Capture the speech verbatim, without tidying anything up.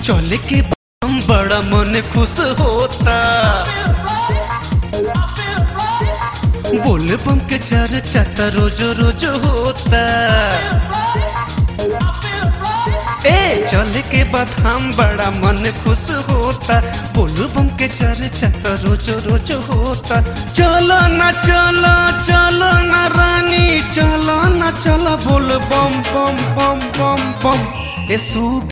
चले के बम बड़ा मन खुश होता। बोल बम के चर्चा त रोज रोज होता। ए चले के बाद हम बड़ा मन खुश होता। बोल बम के चर्चा त रोज रोज होता। चलो ना चलो चलो ना रानी चलो ना चलो बोल बम बम बम बम बम। ए